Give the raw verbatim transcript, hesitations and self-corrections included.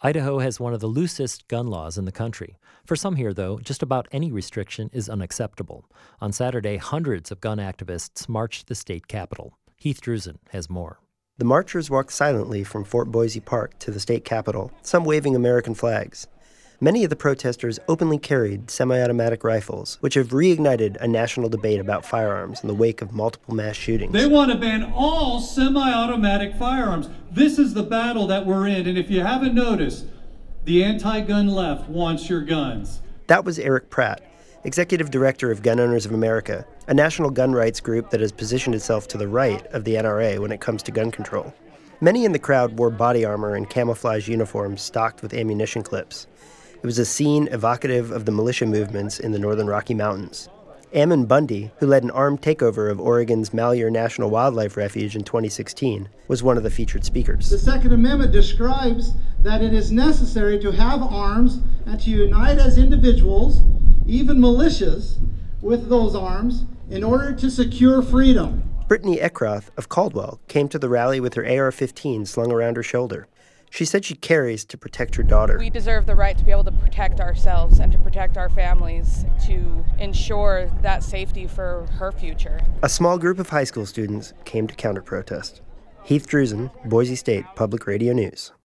Idaho has one of the loosest gun laws in the country. For some here, though, just about any restriction is unacceptable. On Saturday, hundreds of gun activists marched the state capitol. Heath Drusen has more. The marchers walked silently from Fort Boise Park to the state capitol, some waving American flags. Many of the protesters openly carried semi-automatic rifles, which have reignited a national debate about firearms in the wake of multiple mass shootings. They want to ban all semi-automatic firearms. This is the battle that we're in, and if you haven't noticed, the anti-gun left wants your guns. That was Eric Pratt, executive director of Gun Owners of America, a national gun rights group that has positioned itself to the right of the N R A when it comes to gun control. Many in the crowd wore body armor and camouflage uniforms stocked with ammunition clips. It was a scene evocative of the militia movements in the northern Rocky Mountains. Ammon Bundy, who led an armed takeover of Oregon's Malheur National Wildlife Refuge in twenty sixteen, was one of the featured speakers. The Second Amendment describes that it is necessary to have arms and to unite as individuals, even militias, with those arms in order to secure freedom. Brittany Eckroth of Caldwell came to the rally with her A R fifteen slung around her shoulder. She said she carries to protect her daughter. We deserve the right to be able to protect ourselves and to protect our families, to ensure that safety for her future. A small group of high school students came to counter-protest. Heath Drusen, Boise State Public Radio News.